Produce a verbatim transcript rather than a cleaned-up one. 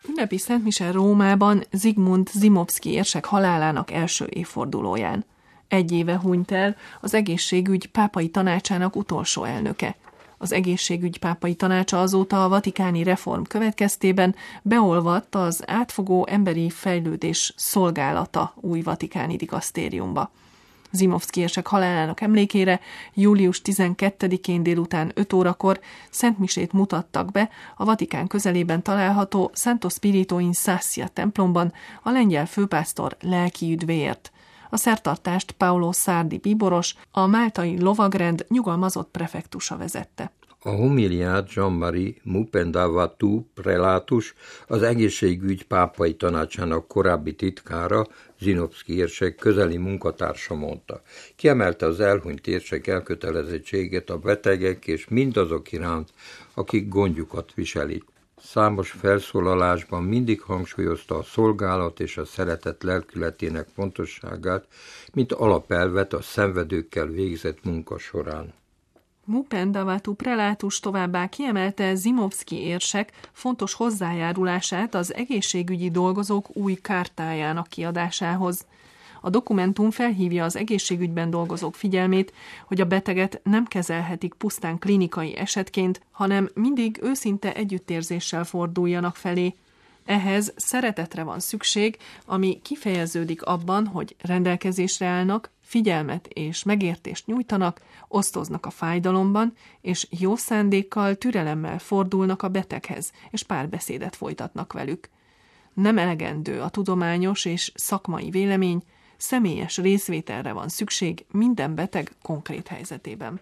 Ünnepi szentmise Rómában Zsigmond Zimovszky érsek halálának első évfordulóján. Egy éve hunyt el az egészségügy pápai tanácsának utolsó elnöke. Az egészségügy pápai tanácsa azóta a vatikáni reform következtében beolvadt az átfogó emberi fejlődés szolgálata új vatikáni dikasztériumba. Zimovszky érsek halálának emlékére július tizenkettedikén délután öt órakor szentmisét mutattak be a Vatikán közelében található Santo Spirito in Sassia templomban a lengyel főpásztor lelki üdvéért. A szertartást Paolo Sardi bíboros, a máltai lovagrend nyugalmazott prefektusa vezette. A homiliát Jean-Marie Mupendavatu prelátus, az egészségügy pápai tanácsának korábbi titkára, Zinovszky érsek közeli munkatársa mondta. Kiemelte az elhunyt érsek elkötelezettséget a betegek és mindazok iránt, akik gondjukat viselik. Számos felszólalásban mindig hangsúlyozta a szolgálat és a szeretet lelkületének fontosságát, mint alapelvet a szenvedőkkel végzett munka során. Mupendavatu prelátus továbbá kiemelte Zimovszky érsek fontos hozzájárulását az egészségügyi dolgozók új kártájának kiadásához. A dokumentum felhívja az egészségügyben dolgozók figyelmét, hogy a beteget nem kezelhetik pusztán klinikai esetként, hanem mindig őszinte együttérzéssel forduljanak felé. Ehhez szeretetre van szükség, ami kifejeződik abban, hogy rendelkezésre állnak, figyelmet és megértést nyújtanak, osztoznak a fájdalomban, és jó szándékkal, türelemmel fordulnak a beteghez, és párbeszédet folytatnak velük. Nem elegendő a tudományos és szakmai vélemény, személyes részvételre van szükség minden beteg konkrét helyzetében.